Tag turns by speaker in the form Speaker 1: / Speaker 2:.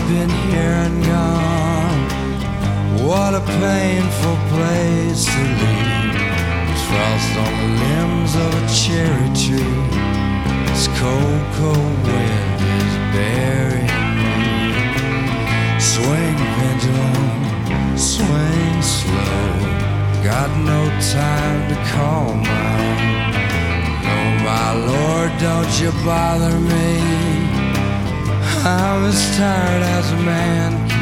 Speaker 1: been here and gone. What a painful place to leave. There's frost on the limbs of a cherry tree. This cold, cold wind is burying me. Swing pendulum, swing slow. Got no time to call my own. No, my Lord, don't you bother me. I'm as tired as a man